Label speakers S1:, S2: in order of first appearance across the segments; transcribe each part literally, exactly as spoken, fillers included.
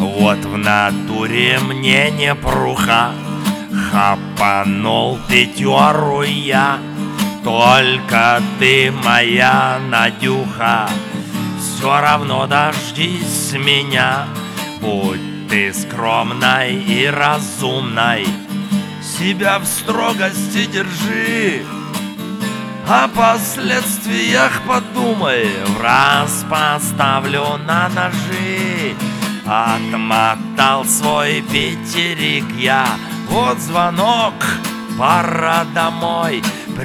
S1: Вот в натуре мне не пруха, хапанул пятеру я. Только ты, моя Надюха, все равно дождись меня. Будь ты скромной и разумной, себя в строгости держи, о последствиях подумай. В раз поставлю на ножи. Отмотал свой пятерик я. Вот звонок, пора домой.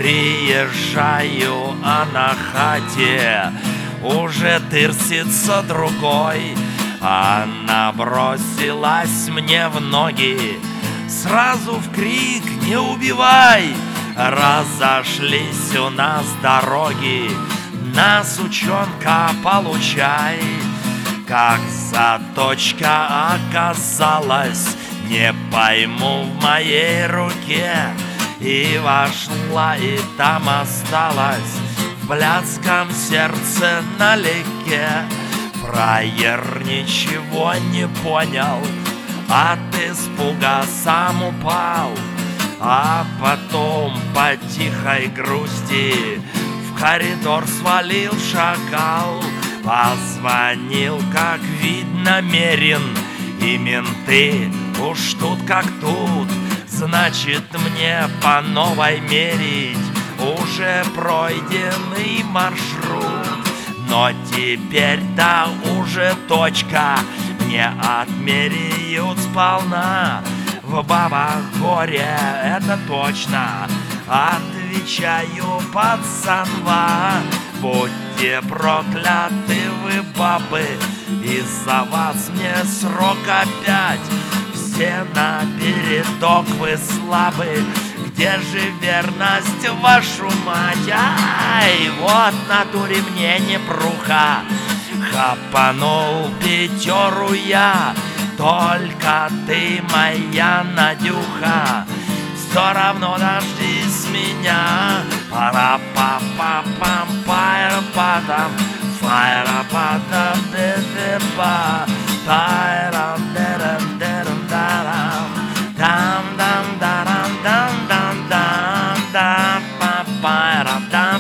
S1: Приезжаю, а на хате уже тырсится другой. Она бросилась мне в ноги, сразу в крик: не убивай! Разошлись у нас дороги, на сучонка получай. Как заточка оказалась, не пойму, в моей руке. И вошла, и там осталась, в блядском сердце налегке. Фраер ничего не понял, от испуга сам упал. А потом по тихой грусти в коридор свалил шакал. Позвонил, как видно, Мерин, и менты уж тут как тут. Значит, мне по новой мерить уже пройденный маршрут. Но теперь-то уже точка, мне отмеряют сполна. В бабах горе, это точно, отвечаю, пацанва. Будьте прокляты вы, бабы, из-за вас мне срок опять. Все напередок вы слабы, где же верность, вашу мать? Ай, вот в натуре мне не пруха, хапанул пятеру я. Только ты, моя Надюха, все равно дождись меня. Пара-па-па-пам, пайра-па-там, файра-па-там, де-де-па, тайрам-дерам-дерам-дарам, дам-дам-дарам-дам-дам-дам,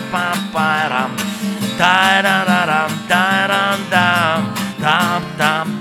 S1: па-пайрам-дам-па-пайрам, тайрам-дарам-тайрам-дам, там-там.